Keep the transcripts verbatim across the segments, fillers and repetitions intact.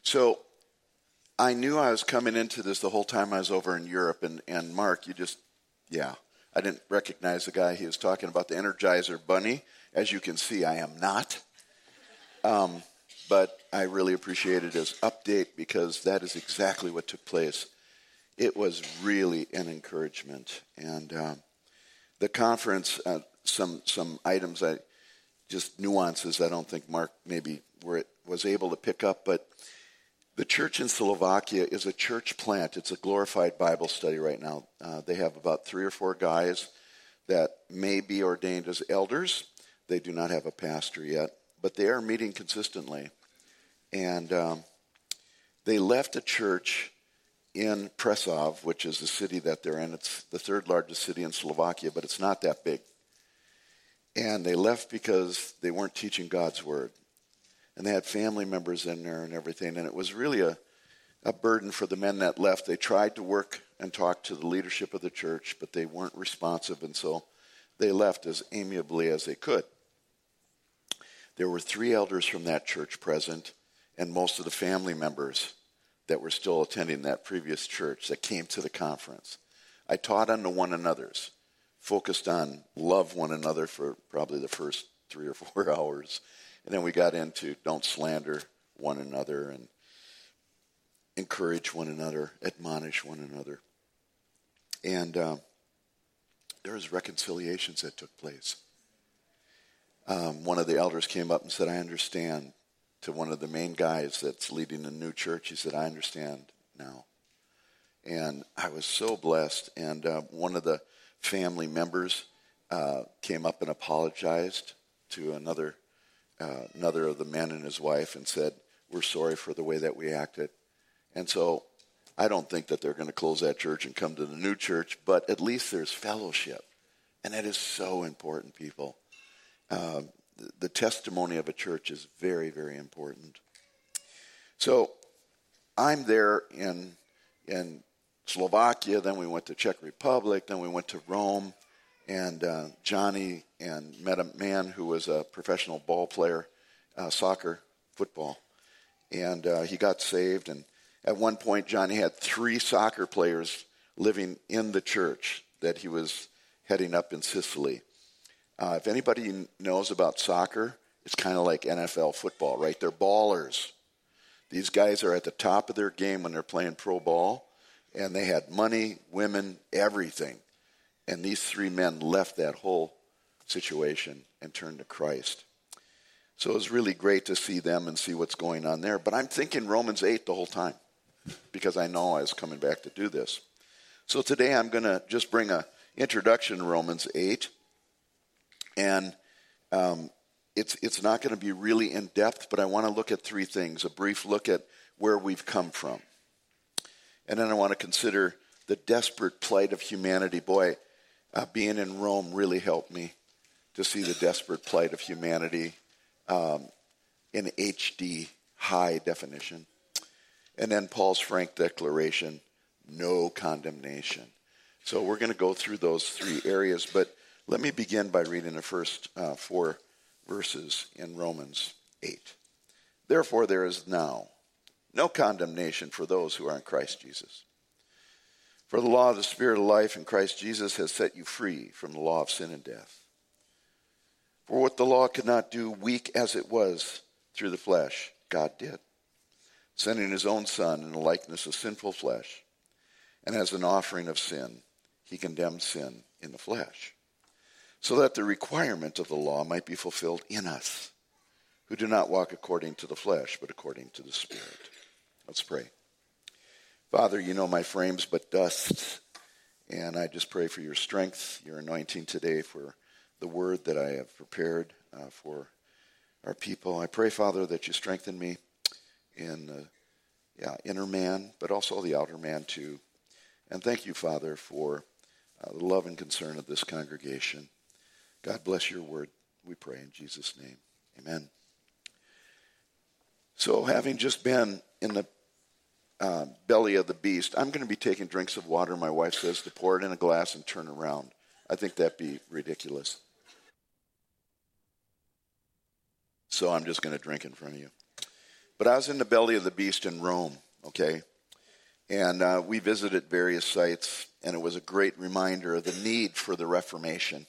So I knew I was coming into this the whole time I was over in Europe. And, and Mark, you just, yeah, I didn't recognize the guy. He was talking about the Energizer Bunny. As you can see, I am not. Um, but I really appreciated his update because that is exactly what took place. It was really an encouragement. And um, the conference, uh, some some items, I just nuances I don't think Mark maybe were, was able to pick up. But the church in Slovakia is a church plant. It's a glorified Bible study right now. Uh, they have about three or four guys that may be ordained as elders. They do not have a pastor yet, but they are meeting consistently. And um, they left a church in Prešov, which is the city that they're in. It's the third largest city in Slovakia, but it's not that big. And they left because they weren't teaching God's word. And they had family members in there and everything. And it was really a, a burden for the men that left. They tried to work and talk to the leadership of the church, but they weren't responsive. And so they left as amiably as they could. There were three elders from that church present, and most of the family members that were still attending that previous church that came to the conference. I taught on the one another's, focused on love one another for probably the first three or four hours. And then we got into don't slander one another and encourage one another, admonish one another. And um, there was reconciliations that took place. Um, one of the elders came up and said, I understand. To one of the main guys that's leading a new church, he said, I understand now. And I was so blessed. And uh, one of the family members uh, came up and apologized to another uh, another of the men and his wife and said, we're sorry for the way that we acted. And so I don't think that they're going to close that church and come to the new church, but at least there's fellowship. And that is so important, people. Um, the, the testimony of a church is very, very important. So I'm there in in Slovakia, then we went to Czech Republic, then we went to Rome, and uh, Johnny and met a man who was a professional ball player, uh, soccer, football, and uh, he got saved. And at one point, Johnny had three soccer players living in the church that he was heading up in Sicily. Uh, if anybody knows about soccer, it's kind of like N F L football, right? They're ballers. These guys are at the top of their game when they're playing pro ball, and they had money, women, everything. And these three men left that whole situation and turned to Christ. So it was really great to see them and see what's going on there. But I'm thinking Romans eight the whole time because I know I was coming back to do this. So today I'm going to just bring an introduction to Romans eight. And um, it's it's not going to be really in-depth, but I want to look at three things. A brief look at where we've come from. And then I want to consider the desperate plight of humanity. Boy, uh, being in Rome really helped me to see the desperate plight of humanity um, in H D, high definition. And then Paul's frank declaration, no condemnation. So we're going to go through those three areas, but let me begin by reading the first uh, four verses in Romans eight. Therefore, there is now no condemnation for those who are in Christ Jesus. For the law of the Spirit of life in Christ Jesus has set you free from the law of sin and death. For what the law could not do, weak as it was through the flesh, God did, sending his own Son in the likeness of sinful flesh. And as an offering of sin, he condemned sin in the flesh, so that the requirement of the law might be fulfilled in us, who do not walk according to the flesh, but according to the Spirit. Let's pray. Father, you know my frame's but dust, and I just pray for your strength, your anointing today for the word that I have prepared uh, for our people. I pray, Father, that you strengthen me in the yeah, inner man, but also the outer man too. And thank you, Father, for uh, the love and concern of this congregation. God bless your word, we pray in Jesus' name. Amen. So having just been in the uh, belly of the beast, I'm going to be taking drinks of water, my wife says, to pour it in a glass and turn around. I think that'd be ridiculous. So I'm just going to drink in front of you. But I was in the belly of the beast in Rome, okay? And uh, we visited various sites, and it was a great reminder of the need for the Reformation.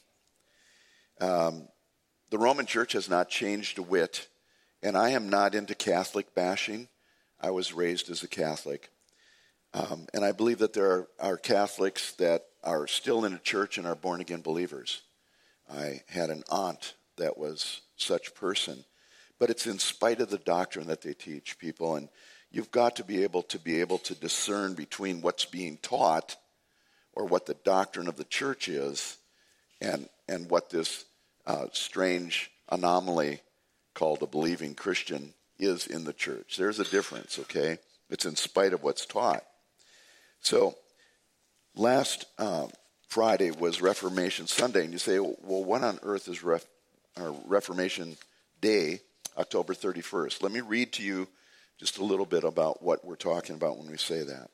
Um, the Roman Church has not changed a whit, and I am not into Catholic bashing. I was raised as a Catholic. Um, and I believe that there are, are Catholics that are still in a church and are born-again believers. I had an aunt that was such a person. But it's in spite of the doctrine that they teach people. And you've got to be able to be able to discern between what's being taught or what the doctrine of the church is and, and what this uh, strange anomaly called a believing Christian is in the church. There's a difference, okay? It's in spite of what's taught. So last uh, Friday was Reformation Sunday, and you say, well, what on earth is Ref- uh, Reformation Day, October thirty-first? Let me read to you just a little bit about what we're talking about when we say that.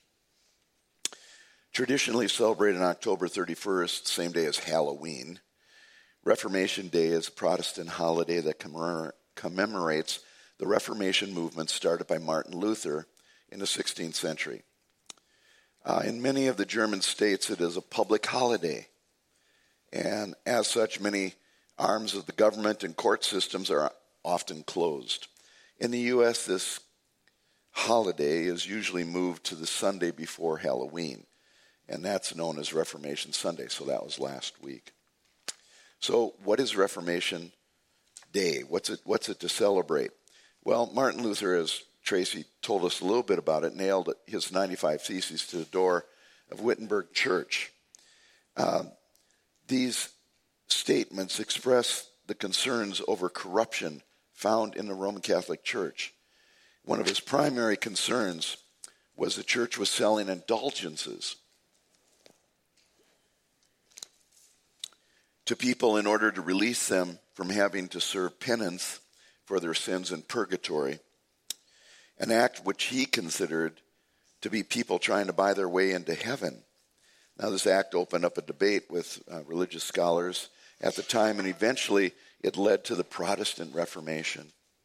Traditionally celebrated on October thirty-first, same day as Halloween, Reformation Day is a Protestant holiday that commemor- commemorates the Reformation movement started by Martin Luther in the sixteenth century. Uh, in many of the German states, it is a public holiday, and as such, many arms of the government and court systems are often closed. In the U S, this holiday is usually moved to the Sunday before Halloween, and that's known as Reformation Sunday, so that was last week. So what is Reformation Day? What's it, what's it to celebrate? Well, Martin Luther, as Tracy told us a little bit about it, nailed his ninety-five Theses to the door of Wittenberg Church. Uh, these statements express the concerns over corruption found in the Roman Catholic Church. One of his primary concerns was the church was selling indulgences to people in order to release them from having to serve penance for their sins in purgatory, an act which he considered to be people trying to buy their way into heaven. Now, this act opened up a debate with uh, religious scholars at the time, and eventually it led to the Protestant Reformation.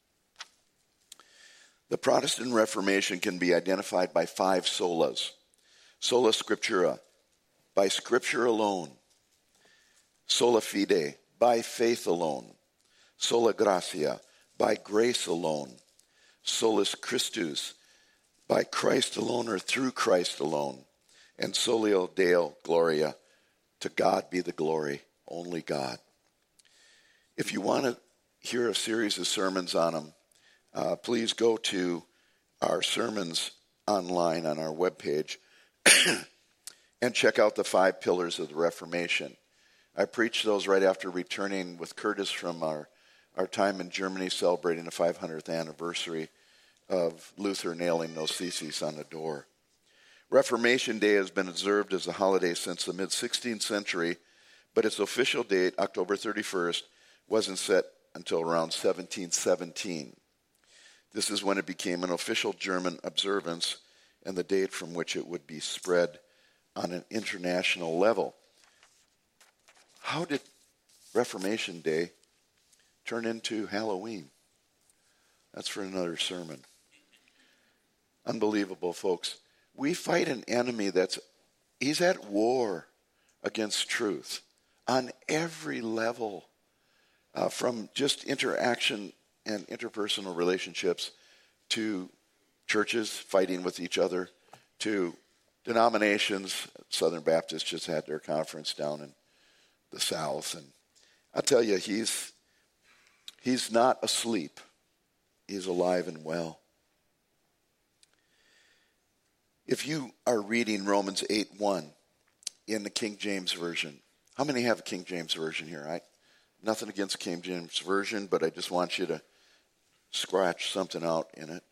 The Protestant Reformation can be identified by five solas. Sola Scriptura, by Scripture alone. Sola Fide, by faith alone. Sola Gratia, by grace alone. Solus Christus, by Christ alone or through Christ alone. And Soli Deo Gloria, to God be the glory, only God. If you want to hear a series of sermons on them, uh, please go to our sermons online on our webpage and check out the five pillars of the Reformation. I preached those right after returning with Curtis from our, our time in Germany celebrating the five hundredth anniversary of Luther nailing those theses on the door. Reformation Day has been observed as a holiday since the mid-sixteenth century, but its official date, October thirty-first, wasn't set until around seventeen seventeen. This is when it became an official German observance and the date from which it would be spread on an international level. How did Reformation Day turn into Halloween? That's for another sermon. Unbelievable, folks. We fight an enemy that's, he's at war against truth on every level, uh, from just interaction and interpersonal relationships to churches fighting with each other to denominations. Southern Baptists just had their conference down in the South, and I'll tell you, he's he's not asleep. He's alive and well. If you are reading Romans eight one in the King James Version, how many have a King James Version here? I, nothing against King James Version, but I just want you to scratch something out in it.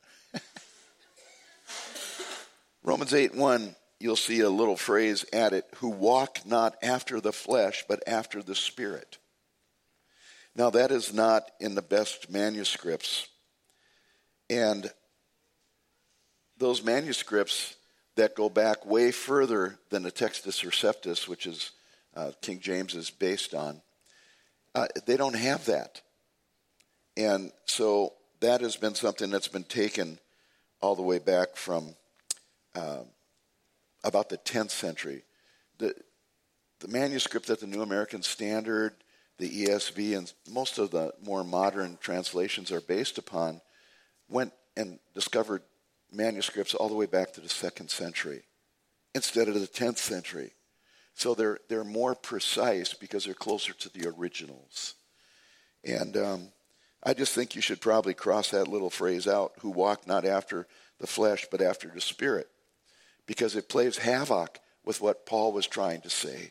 Romans eight one, you'll see a little phrase added, who walk not after the flesh, but after the Spirit. Now, that is not in the best manuscripts. And those manuscripts that go back way further than the Textus Receptus, which is uh, King James is based on, uh, they don't have that. And so that has been something that's been taken all the way back from uh, about the tenth century. The, the manuscript that the New American Standard, the E S V, and most of the more modern translations are based upon went and discovered manuscripts all the way back to the second century instead of the tenth century. So they're they're more precise because they're closer to the originals. And um, I just think you should probably cross that little phrase out, who walk not after the flesh but after the Spirit, because it plays havoc with what Paul was trying to say.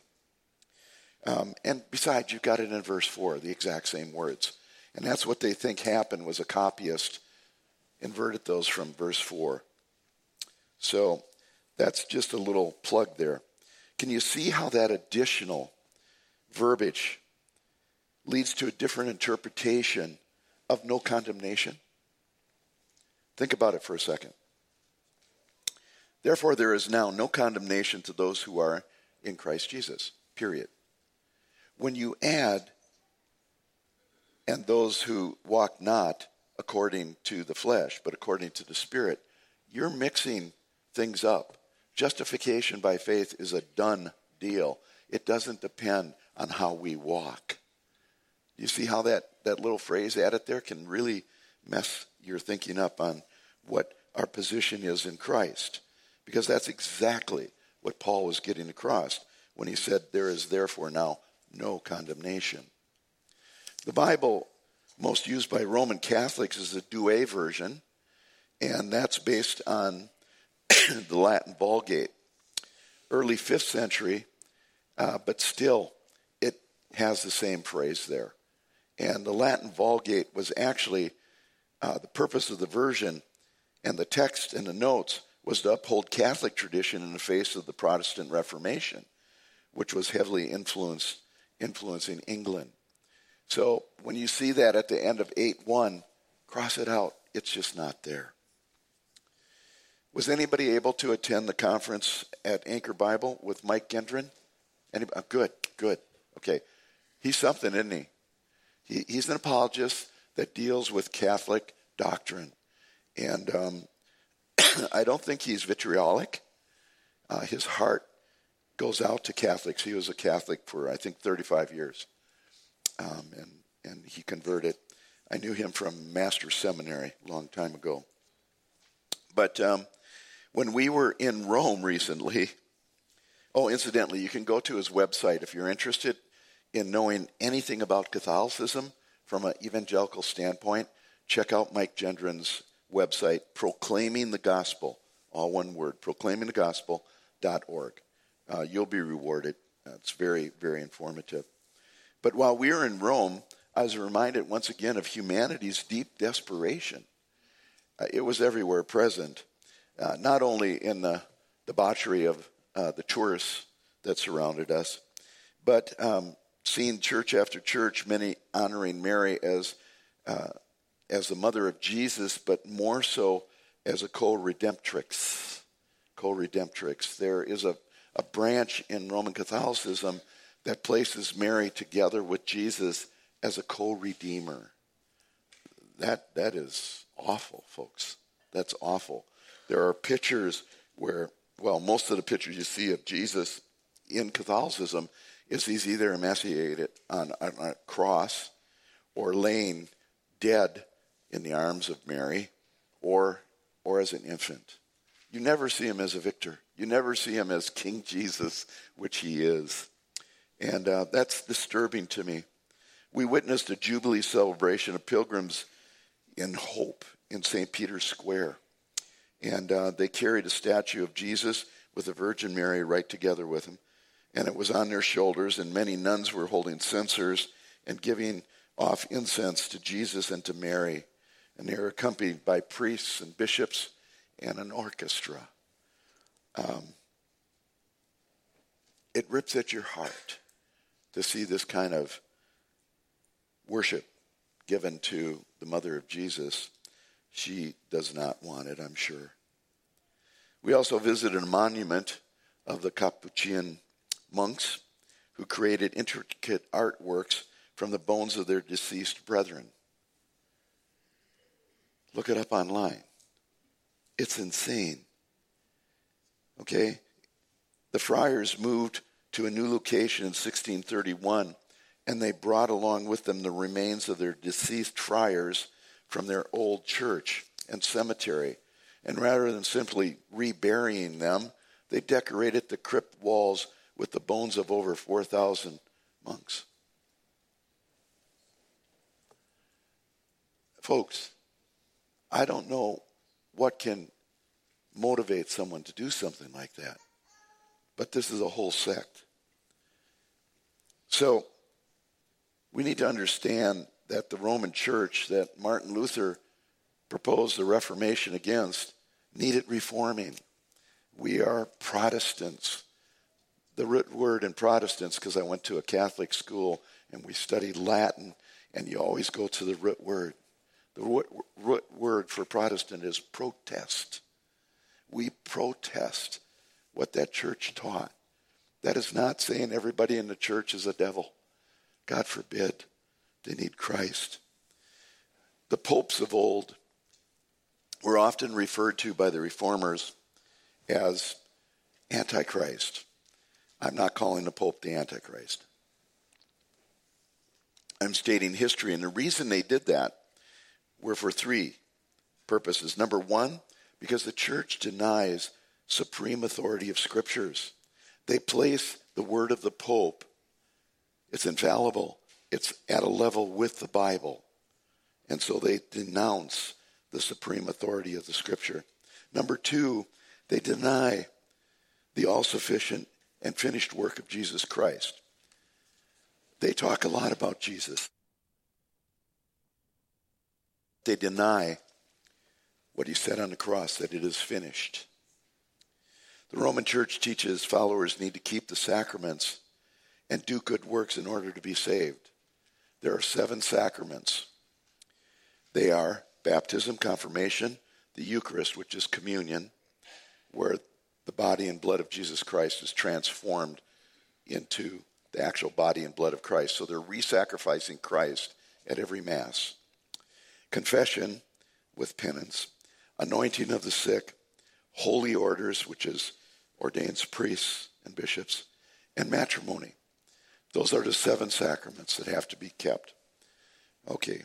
Um, and besides, you've got it in verse four, the exact same words. And that's what they think happened, was a copyist inverted those from verse four. So that's just a little plug there. Can you see how that additional verbiage leads to a different interpretation of no condemnation? Think about it for a second. Therefore, there is now no condemnation to those who are in Christ Jesus, period. When you add, and those who walk not according to the flesh, but according to the Spirit, you're mixing things up. Justification by faith is a done deal. It doesn't depend on how we walk. You see how that, that little phrase added there can really mess your thinking up on what our position is in Christ. Because that's exactly what Paul was getting across when he said, there is therefore now no condemnation. The Bible most used by Roman Catholics is the Douay version, and that's based on the Latin Vulgate. Early fifth century, uh, but still it has the same phrase there. And the Latin Vulgate was actually, uh, the purpose of the version and the text and the notes was to uphold Catholic tradition in the face of the Protestant Reformation, which was heavily influenced, influencing England. So when you see that at the end of eight one, cross it out. It's just not there. Was anybody able to attend the conference at Anchor Bible with Mike Gendron? Anybody? Oh, good, good. Okay. He's something, isn't he? he? He's an apologist that deals with Catholic doctrine. And um, I don't think he's vitriolic. Uh, his heart goes out to Catholics. He was a Catholic for, I think, thirty-five years. Um, and, and he converted. I knew him from Master's Seminary a long time ago. But um, when we were in Rome recently, oh, incidentally, you can go to his website if you're interested in knowing anything about Catholicism from an evangelical standpoint. Check out Mike Gendron's website, Proclaiming the Gospel, all one word, proclaiming the gospel dot org. Uh, you'll be rewarded. Uh, it's very, very informative. But while we were in Rome, I was reminded once again of humanity's deep desperation. Uh, it was everywhere present, uh, not only in the debauchery of uh, the tourists that surrounded us, but um, seeing church after church, many honoring Mary as uh, as the mother of Jesus, but more so as a co-redemptrix. Co-redemptrix. There is a, a branch in Roman Catholicism that places Mary together with Jesus as a co-redeemer. That that is awful, folks. That's awful. There are pictures where, well, most of the pictures you see of Jesus in Catholicism is he's either emaciated on, on a cross or laying dead in the arms of Mary or or as an infant. You never see him as a victor. You never see him as King Jesus, which he is. And uh, that's disturbing to me. We witnessed a Jubilee celebration of pilgrims in hope in Saint Peter's Square. And uh, they carried a statue of Jesus with the Virgin Mary right together with him. And it was on their shoulders, and many nuns were holding censers and giving off incense to Jesus and to Mary. And they were accompanied by priests and bishops and an orchestra. Um, it rips at your heart to see this kind of worship given to the mother of Jesus. She does not want it, I'm sure. We also visited a monument of the Capuchin monks who created intricate artworks from the bones of their deceased brethren. Look it up online. It's insane. Okay? The friars moved to a new location in sixteen thirty-one, and they brought along with them the remains of their deceased friars from their old church and cemetery. And rather than simply reburying them, they decorated the crypt walls with the bones of over four thousand monks. Folks, I don't know what can motivate someone to do something like that, but this is a whole sect. So we need to understand that the Roman Church that Martin Luther proposed the Reformation against needed reforming. We are Protestants. The root word in Protestants, because I went to a Catholic school and we studied Latin, and you always go to the root word. The root, root word for Protestant is protest. We protest what that church taught. That is not saying everybody in the church is a devil. God forbid. They need Christ. The popes of old were often referred to by the reformers as Antichrist. I'm not calling the Pope the Antichrist. I'm stating history, and the reason they did that were for three purposes. Number one, because the church denies supreme authority of scriptures. They place the word of the Pope, it's infallible, it's at a level with the Bible, and so they denounce the supreme authority of the scripture. Number two, they deny the all-sufficient and finished work of Jesus Christ. They talk a lot about Jesus. They deny what he said on the cross, that it is finished. The Roman Church teaches followers need to keep the sacraments and do good works in order to be saved. There are seven sacraments. They are baptism, confirmation, the Eucharist, which is communion, where the body and blood of Jesus Christ is transformed into the actual body and blood of Christ. So they're re-sacrificing Christ at every Mass. Confession with penance, anointing of the sick, holy orders, which is ordains priests and bishops, and matrimony. Those are the seven sacraments that have to be kept. Okay.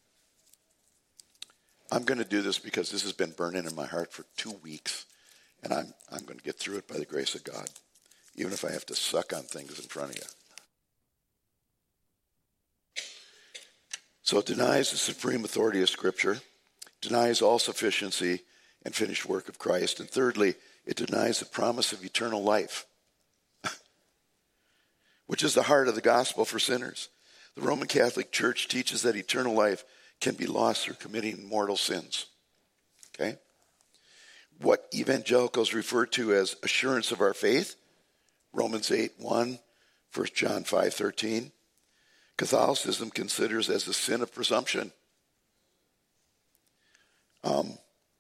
I'm going to do this because this has been burning in my heart for two weeks, and I'm I'm going to get through it by the grace of God, even if I have to suck on things in front of you. So it denies the supreme authority of Scripture, denies all sufficiency and finished work of Christ, and thirdly, it denies the promise of eternal life, which is the heart of the gospel for sinners. The Roman Catholic Church teaches that eternal life can be lost through committing mortal sins. Okay? What evangelicals refer to as assurance of our faith, Romans eight one, First John five thirteen, Catholicism considers as a sin of presumption. Um,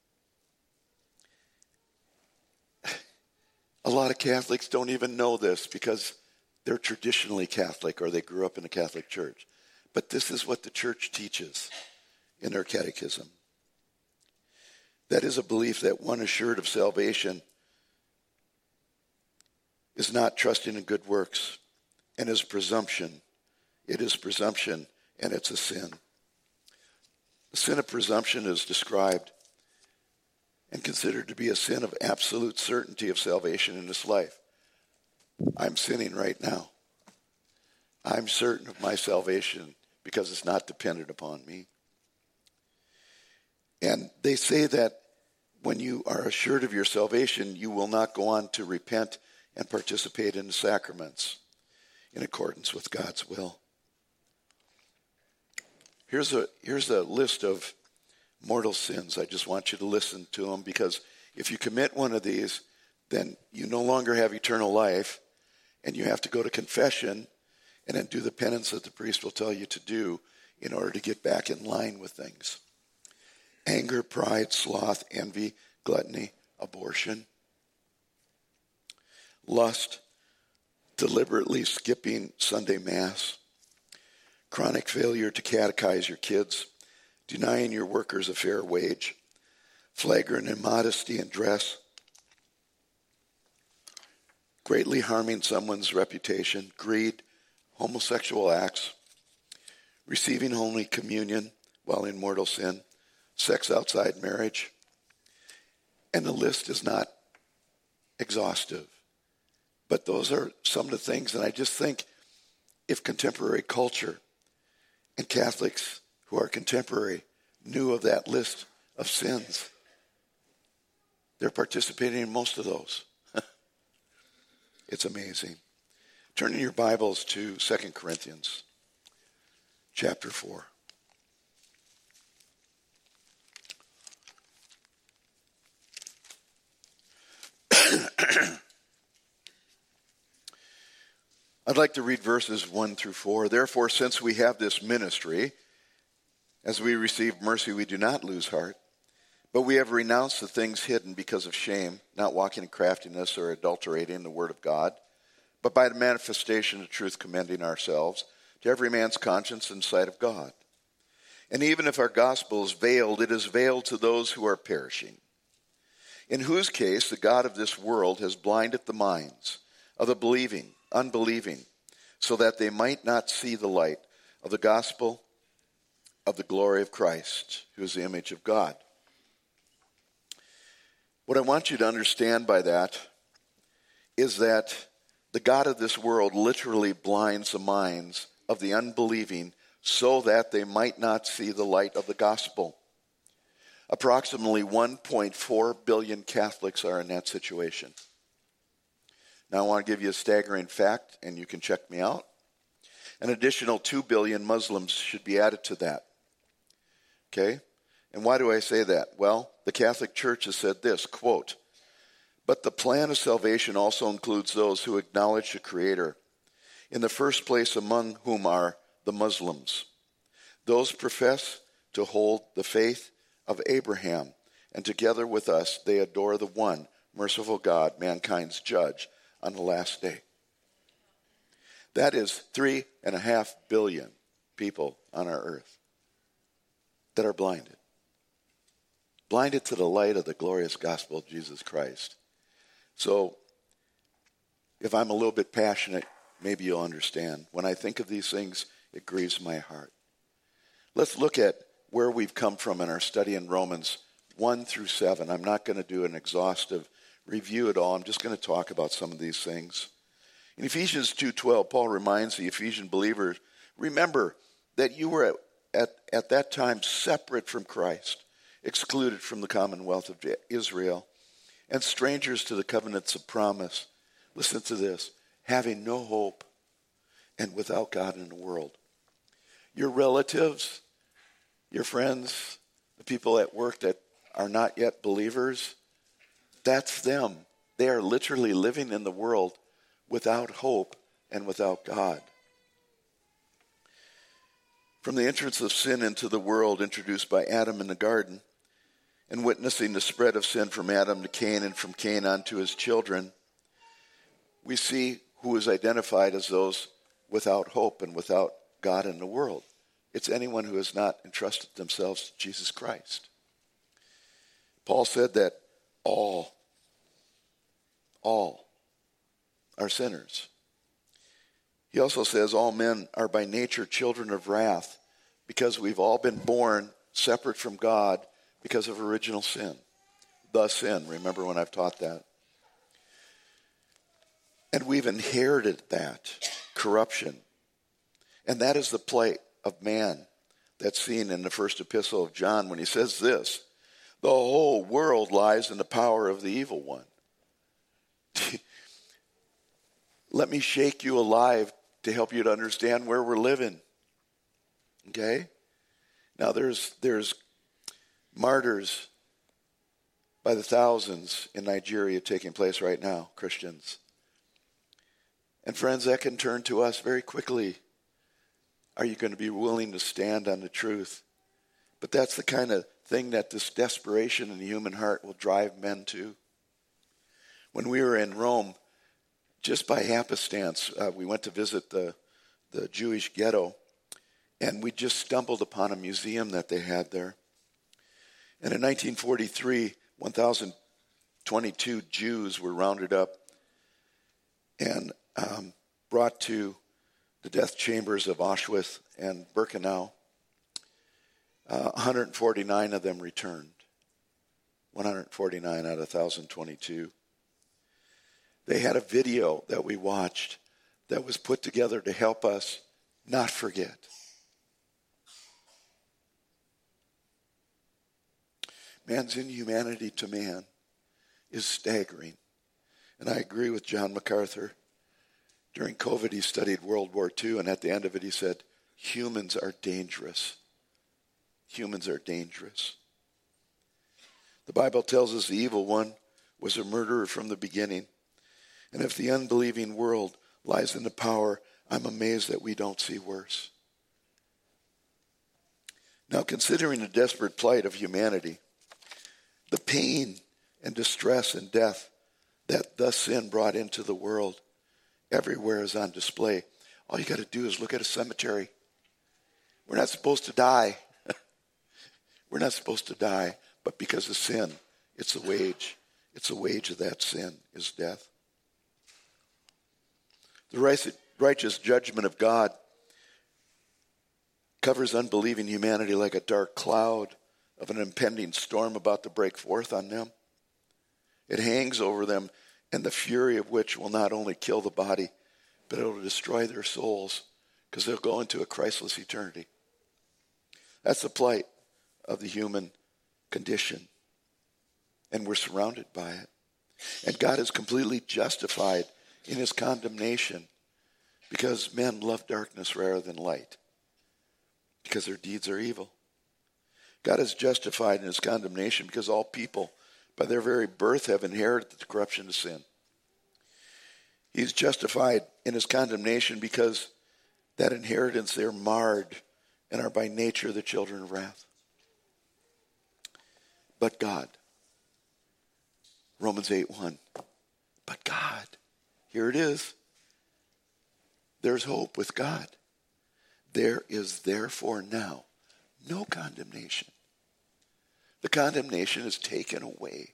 a lot of Catholics don't even know this because they're traditionally Catholic or they grew up in a Catholic church. But this is what the church teaches in their catechism. That is a belief that one assured of salvation is not trusting in good works and is presumption. It is presumption and it's a sin. The sin of presumption is described and considered to be a sin of absolute certainty of salvation in this life. I'm sinning right now. I'm certain of my salvation because it's not dependent upon me. And they say that when you are assured of your salvation, you will not go on to repent and participate in the sacraments in accordance with God's will. Here's a, here's a list of mortal sins. I just want you to listen to them, because if you commit one of these, then you no longer have eternal life, and you have to go to confession and then do the penance that the priest will tell you to do in order to get back in line with things. Anger, pride, sloth, envy, gluttony, abortion, lust, deliberately skipping Sunday Mass, chronic failure to catechize your kids, denying your workers a fair wage, flagrant immodesty in dress, greatly harming someone's reputation, greed, homosexual acts, receiving Holy Communion while in mortal sin, sex outside marriage. And the list is not exhaustive. But those are some of the things, and I just think if contemporary culture and Catholics who are contemporary knew of that list of sins, they're participating in most of those. It's amazing. Turn in your Bibles to Second Corinthians chapter four. I'd like to read verses one through four. Therefore, since we have this ministry, as we receive mercy, we do not lose heart, but we have renounced the things hidden because of shame, not walking in craftiness or adulterating the word of God, but by the manifestation of truth, commending ourselves to every man's conscience in sight of God. And even if our gospel is veiled, it is veiled to those who are perishing, in whose case the God of this world has blinded the minds of the believing, unbelieving, so that they might not see the light of the gospel of the glory of Christ, who is the image of God. What I want you to understand by that is that the God of this world literally blinds the minds of the unbelieving so that they might not see the light of the gospel. Approximately one point four billion Catholics are in that situation. Now I want to give you a staggering fact, and you can check me out. An additional two billion Muslims should be added to that. Okay? And why do I say that? Well, the Catholic Church has said this, quote, "But the plan of salvation also includes those who acknowledge the Creator, in the first place among whom are the Muslims. Those profess to hold the faith of Abraham, and together with us they adore the one merciful God, mankind's judge, on the last day." That is three and a half billion people on our earth that are blinded. Blinded to the light of the glorious gospel of Jesus Christ. So, if I'm a little bit passionate, maybe you'll understand. When I think of these things, it grieves my heart. Let's look at where we've come from in our study in Romans one through seven. I'm not going to do an exhaustive review at all. I'm just going to talk about some of these things. In Ephesians two twelve, Paul reminds the Ephesian believers, remember that you were at, at, at that time separate from Christ, excluded from the commonwealth of Israel, and strangers to the covenants of promise. Listen to this. Having no hope and without God in the world. Your relatives, your friends, the people at work that are not yet believers, that's them. They are literally living in the world without hope and without God. From the entrance of sin into the world introduced by Adam in the garden, and witnessing the spread of sin from Adam to Cain and from Cain on to his children, we see who is identified as those without hope and without God in the world. It's anyone who has not entrusted themselves to Jesus Christ. Paul said that all, all are sinners. He also says all men are by nature children of wrath because we've all been born separate from God because of original sin. The sin, remember when I've taught that. And we've inherited that corruption. And that is the plight of man that's seen in the first epistle of John when he says this, the whole world lies in the power of the evil one. Let me shake you alive to help you to understand where we're living. Okay? Now there's there's martyrs by the thousands in Nigeria taking place right now, Christians. And friends, that can turn to us very quickly. Are you going to be willing to stand on the truth? But that's the kind of thing that this desperation in the human heart will drive men to. When we were in Rome, just by happenstance, uh, we went to visit the, the Jewish ghetto. And we just stumbled upon a museum that they had there. And in nineteen forty-three, one thousand twenty-two Jews were rounded up and um, brought to the death chambers of Auschwitz and Birkenau. Uh, one hundred forty-nine of them returned. one hundred forty-nine out of one thousand twenty-two. They had a video that we watched that was put together to help us not forget. Man's inhumanity to man is staggering. And I agree with John MacArthur. During COVID, he studied World War Two, and at the end of it, he said, humans are dangerous. Humans are dangerous. The Bible tells us the evil one was a murderer from the beginning. And if the unbelieving world lies in the power, I'm amazed that we don't see worse. Now, considering the desperate plight of humanity, the pain and distress and death that thus sin brought into the world, everywhere is on display. All you got to do is look at a cemetery. We're not supposed to die. We're not supposed to die, but because of sin, it's the wage. It's the wage of that sin is death. The righteous judgment of God covers unbelieving humanity like a dark cloud of an impending storm about to break forth on them. It hangs over them, and the fury of which will not only kill the body, but it will destroy their souls, because they'll go into a Christless eternity. That's the plight of the human condition, and we're surrounded by it. And God is completely justified in his condemnation because men love darkness rather than light, because their deeds are evil. God is justified in his condemnation because all people, by their very birth, have inherited the corruption of sin. He's justified in his condemnation because that inheritance they're marred and are by nature the children of wrath. But God, Romans eight one, but God, here it is. There's hope with God. There is therefore now no condemnation. The condemnation is taken away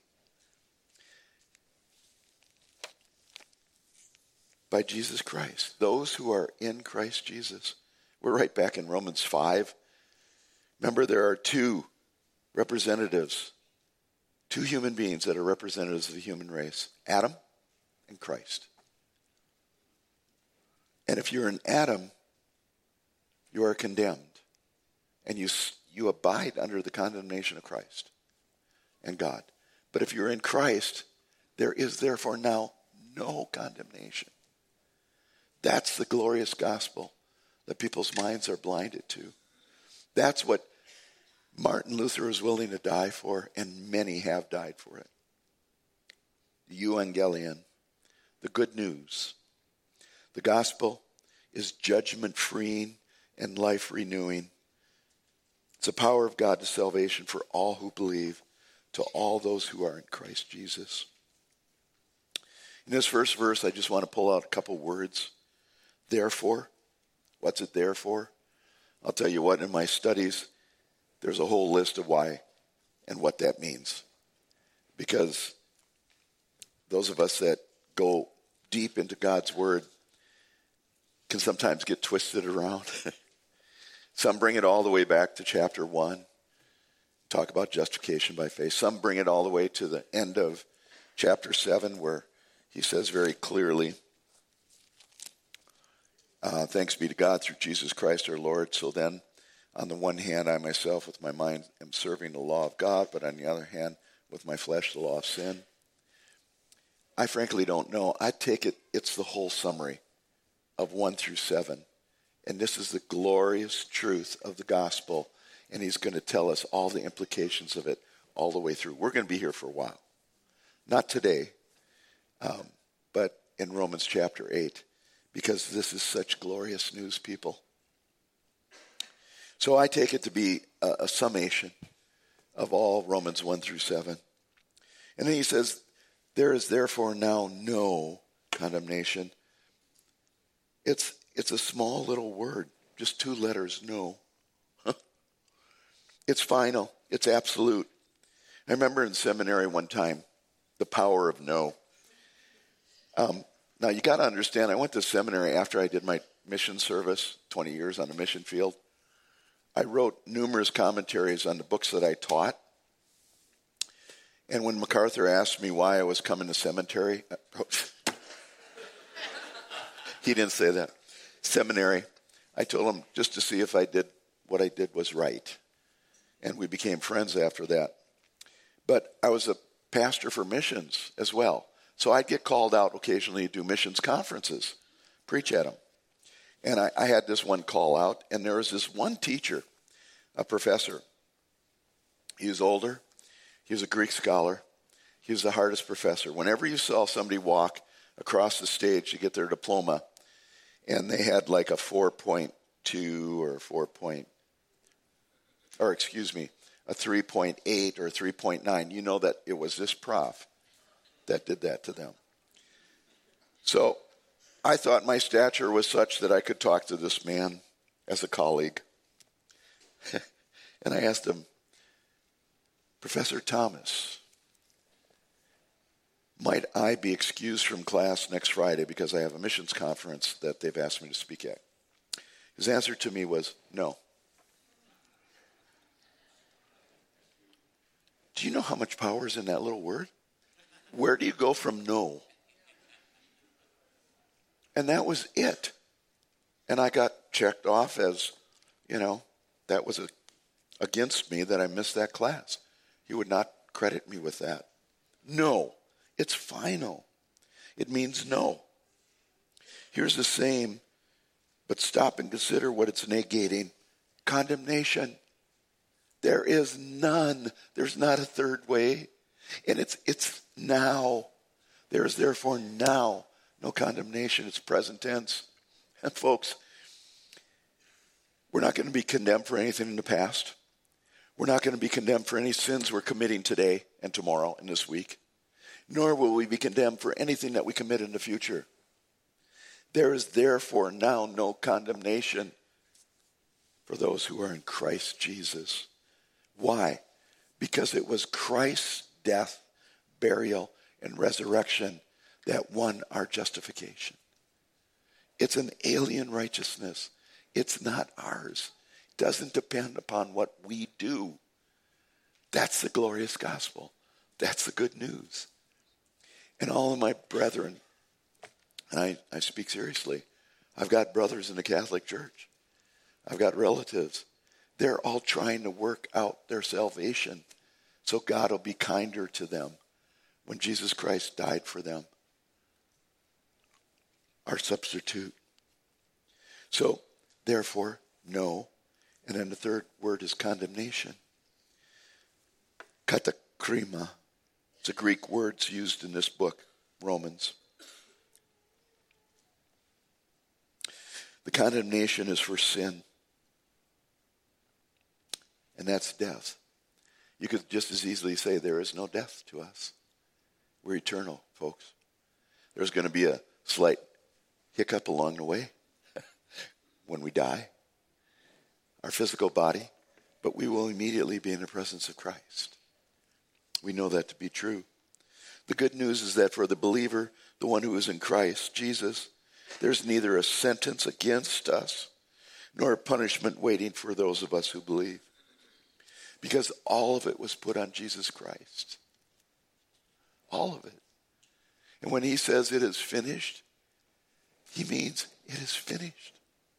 by Jesus Christ. Those who are in Christ Jesus. We're right back in Romans five. Remember, there are two representatives, two human beings that are representatives of the human race, Adam and Christ. And if you're in Adam, you are condemned, and you you abide under the condemnation of Christ and God. But if you're in Christ, there is therefore now no condemnation. That's the glorious gospel that people's minds are blinded to. That's what Martin Luther was willing to die for, and many have died for it. The Evangelion, the good news. The gospel is judgment-freeing and life-renewing. It's the power of God to salvation for all who believe, to all those who are in Christ Jesus. In this first verse, I just want to pull out a couple words. Therefore. What's it there for? I'll tell you what, in my studies, there's a whole list of why and what that means. Because those of us that go deep into God's word can sometimes get twisted around. Some bring it all the way back to chapter one, talk about justification by faith. Some bring it all the way to the end of chapter seven, where he says very clearly, uh, thanks be to God through Jesus Christ our Lord. So then, on the one hand, I myself with my mind am serving the law of God, but on the other hand, with my flesh, the law of sin. I frankly don't know. I take it it's the whole summary of one through seven. And this is the glorious truth of the gospel. And he's going to tell us all the implications of it all the way through. We're going to be here for a while. Not today, um, but in Romans chapter eight. Because this is such glorious news, people. So I take it to be a, a summation of all Romans one through seven. And then he says, there is therefore now no condemnation. It's it's a small little word. Just two letters, no. It's final. It's absolute. I remember in seminary one time, the power of no. Um, now, you got to understand, I went to seminary after I did my mission service, twenty years on the mission field. I wrote numerous commentaries on the books that I taught. And when MacArthur asked me why I was coming to seminary, he didn't say that. Seminary, I told him just to see if I did what I did was right. And we became friends after that. But I was a pastor for missions as well. So I'd get called out occasionally to do missions conferences, preach at them. And I, I had this one call out, and there was this one teacher, a professor. He was older. He was a Greek scholar. He was the hardest professor. Whenever you saw somebody walk across the stage to get their diploma, and they had like a four point two or four point, or excuse me, a three point eight or three point nine, you know that it was this prof that did that to them. So I thought my stature was such that I could talk to this man as a colleague. And I asked him, Professor Thomas, might I be excused from class next Friday because I have a missions conference that they've asked me to speak at? His answer to me was, no. Do you know how much power is in that little word? Where do you go from no? And that was it. And I got checked off as, you know, that was a, against me that I missed that class. He would not credit me with that. No. It's final. It means no. Here's the same, but stop and consider what it's negating. Condemnation. There is none. There's not a third way. And it's it's now. There is therefore now no condemnation. It's present tense. And folks, we're not going to be condemned for anything in the past. We're not going to be condemned for any sins we're committing today and tomorrow and this week. Nor will we be condemned for anything that we commit in the future. There is therefore now no condemnation for those who are in Christ Jesus. Why? Because it was Christ's death, burial, and resurrection that won our justification. It's an alien righteousness. It's not ours. It doesn't depend upon what we do. That's the glorious gospel. That's the good news. And all of my brethren, and I, I speak seriously, I've got brothers in the Catholic Church. I've got relatives. They're all trying to work out their salvation so God will be kinder to them when Jesus Christ died for them, our substitute. So, therefore, no. And then the third word is condemnation. Katakrima. It's a Greek word used in this book, Romans. The condemnation is for sin. And that's death. You could just as easily say there is no death to us. We're eternal, folks. There's going to be a slight hiccup along the way when we die, our physical body, but we will immediately be in the presence of Christ. We know that to be true. The good news is that for the believer, the one who is in Christ, Jesus, there's neither a sentence against us nor a punishment waiting for those of us who believe. Because all of it was put on Jesus Christ. All of it. And when he says it is finished, he means it is finished.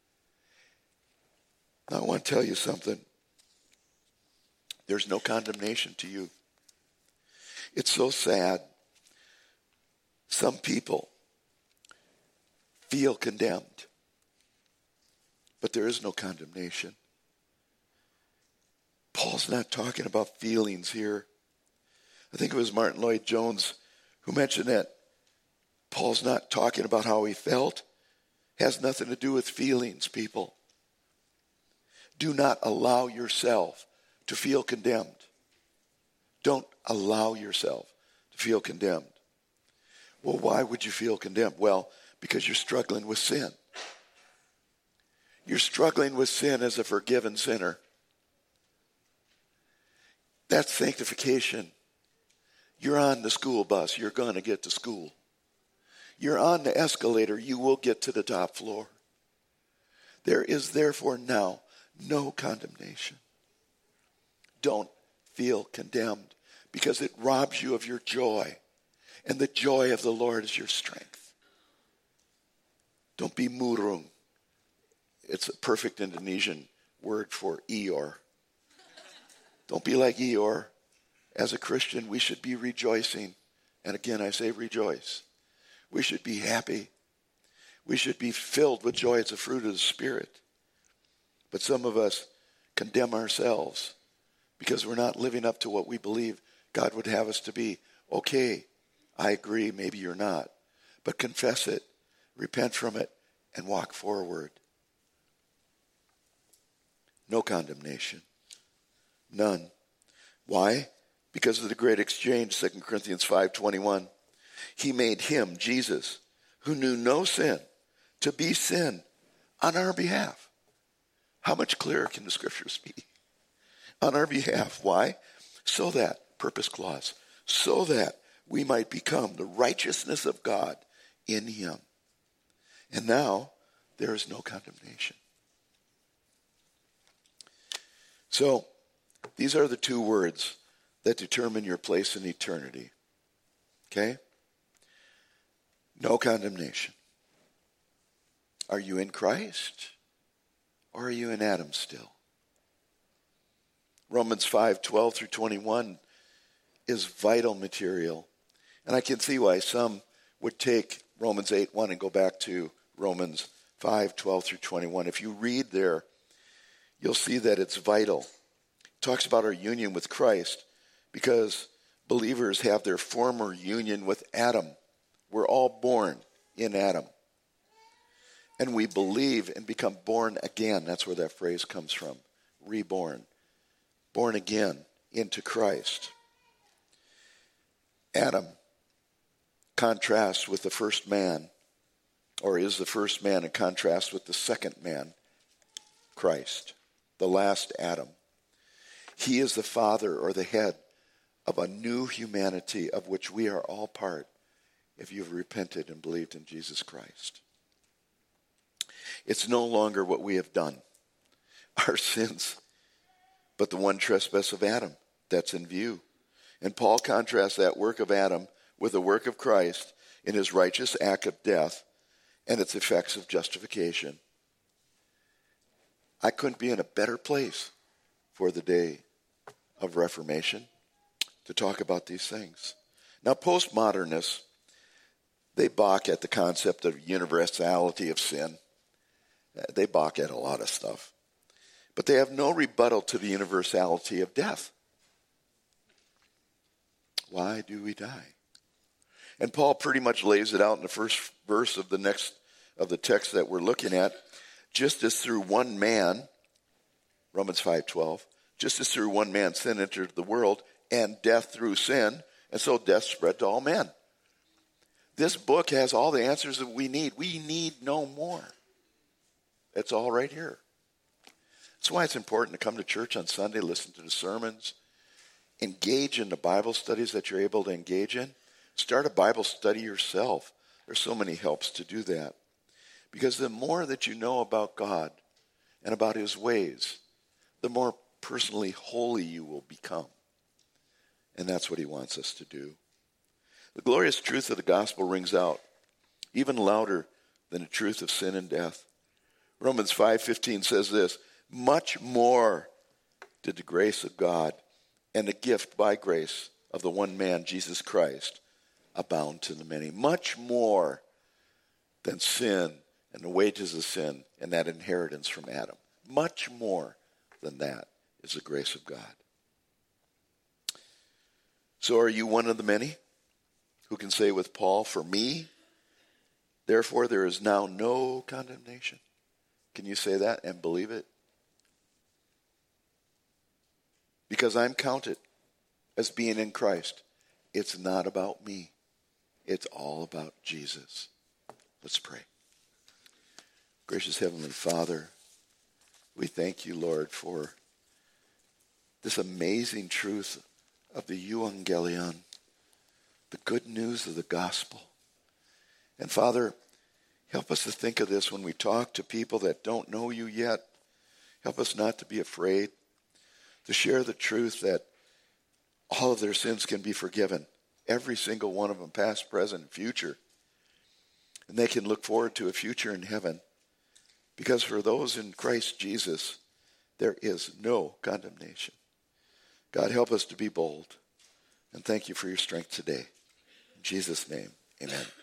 Now, I want to tell you something. There's no condemnation to you. It's so sad. Some people feel condemned, but there is no condemnation. Paul's not talking about feelings here. I think it was Martin Lloyd-Jones who mentioned that Paul's not talking about how he felt. It has nothing to do with feelings, people. Do not allow yourself to feel condemned. Don't allow yourself to feel condemned. Well, why would you feel condemned? Well, because you're struggling with sin. You're struggling with sin as a forgiven sinner. That's sanctification. You're on the school bus. You're going to get to school. You're on the escalator. You will get to the top floor. There is therefore now no condemnation. Don't feel condemned because it robs you of your joy. And the joy of the Lord is your strength. Don't be murung. It's a perfect Indonesian word for Eeyore. Don't be like Eeyore. As a Christian, we should be rejoicing. And again, I say rejoice. We should be happy. We should be filled with joy. It's a fruit of the Spirit. But some of us condemn ourselves because we're not living up to what we believe God would have us to be. Okay, I agree, maybe you're not. But confess it, repent from it, and walk forward. No condemnation. None. Why? Because of the great exchange, Second Corinthians five twenty-one. He made him, Jesus, who knew no sin, to be sin on our behalf. How much clearer can the scriptures be? On our behalf. Why? So that, purpose clause, so that we might become the righteousness of God in him. And now, there is no condemnation. So, these are the two words that determine your place in eternity. Okay? No condemnation. Are you in Christ? Or are you in Adam still? Romans five twelve through twenty-one is vital material. And I can see why some would take Romans eight one and go back to Romans five twelve through twenty-one. If you read there, you'll see that it's vital. It talks about our union with Christ because believers have their former union with Adam. We're all born in Adam. And we believe and become born again. That's where that phrase comes from. Reborn. Born again into Christ. Adam contrasts with the first man, or is the first man in contrast with the second man, Christ, the last Adam. He is the father or the head of a new humanity of which we are all part if you've repented and believed in Jesus Christ. It's no longer what we have done, our sins, but the one trespass of Adam that's in view. And Paul contrasts that work of Adam with the work of Christ in his righteous act of death and its effects of justification. I couldn't be in a better place for the day of Reformation to talk about these things. Now, postmodernists, they balk at the concept of universality of sin. They balk at a lot of stuff. But they have no rebuttal to the universality of death. Why do we die? And Paul pretty much lays it out in the first verse of the next of the text that we're looking at. Just as through one man, Romans five twelve, just as through one man sin entered the world, and death through sin, and so death spread to all men. This book has all the answers that we need. We need no more. It's all right here. That's why it's important to come to church on Sunday, listen to the sermons, engage in the Bible studies that you're able to engage in. Start a Bible study yourself. There's so many helps to do that. Because the more that you know about God and about his ways, the more personally holy you will become. And that's what he wants us to do. The glorious truth of the gospel rings out even louder than the truth of sin and death. Romans five fifteen says this, much more did the grace of God and the gift by grace of the one man, Jesus Christ, abound to the many. Much more than sin and the wages of sin and that inheritance from Adam. Much more than that is the grace of God. So are you one of the many who can say with Paul, for me, therefore there is now no condemnation? Can you say that and believe it? Because I'm counted as being in Christ. It's not about me. It's all about Jesus. Let's pray. Gracious Heavenly Father, We thank you, Lord, for this amazing truth of the Evangelion, the good news of the gospel. And Father, help us to think of this when we talk to people that don't know you yet. Help us not to be afraid, to share the truth that all of their sins can be forgiven. Every single one of them, past, present, and future. And they can look forward to a future in heaven. Because for those in Christ Jesus, there is no condemnation. God, help us to be bold. And thank you for your strength today. In Jesus' name, amen.